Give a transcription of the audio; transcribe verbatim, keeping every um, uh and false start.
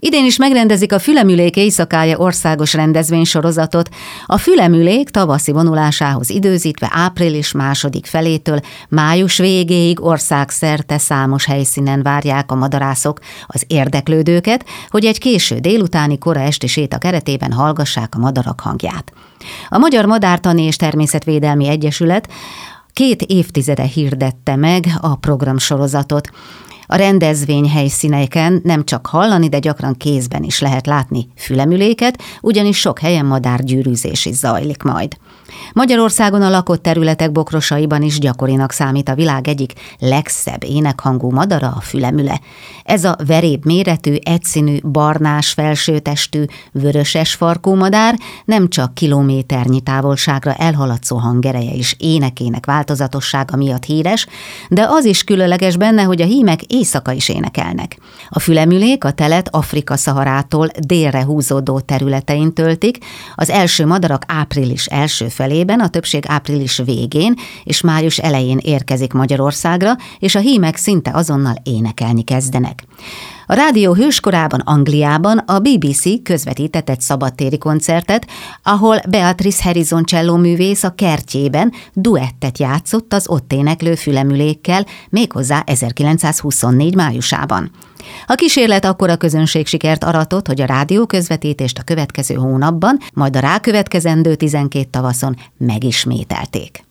Idén is megrendezik a Fülemülék éjszakája országos rendezvénysorozatot. A Fülemülék tavaszi vonulásához időzítve április második felétől május végéig országszerte számos helyszínen várják a madarászok az érdeklődőket, hogy egy késő délutáni kora esti séta keretében hallgassák a madarak hangját. A Magyar Madártani és Természetvédelmi Egyesület két évtizede hirdette meg a programsorozatot. A rendezvény helyszíneken nem csak hallani, de gyakran kézben is lehet látni fülemüléket, ugyanis sok helyen madárgyűrűzés is zajlik majd. Magyarországon a lakott területek bokrosaiban is gyakorinak számít a világ egyik legszebb énekhangú madara, a fülemüle. Ez a veréb méretű, egyszínű, barnás felsőtestű, vöröses farkú madár nem csak kilométernyi távolságra elhaladszó hangereje és énekének változatossága miatt híres, de az is különleges benne, hogy a hímek éjszaka is énekelnek. A fülemülék a telet Afrika-Szaharától délre húzódó területein töltik, az első madarak április első felében, a többség április végén és május elején érkezik Magyarországra, és a hímek szinte azonnal énekelni kezdenek. A rádió hőskorában Angliában a bé bé cé közvetített egy szabadtéri koncertet, ahol Beatrice Harrison csellóművész a kertjében duettet játszott az ott éneklő fülemülékkel, méghozzá ezerkilencszázhuszonnégy májusában. A kísérlet akkora közönségsikert aratott, hogy a rádió közvetítést a következő hónapban, majd a rákövetkezendő tizenkét tavaszon megismételték.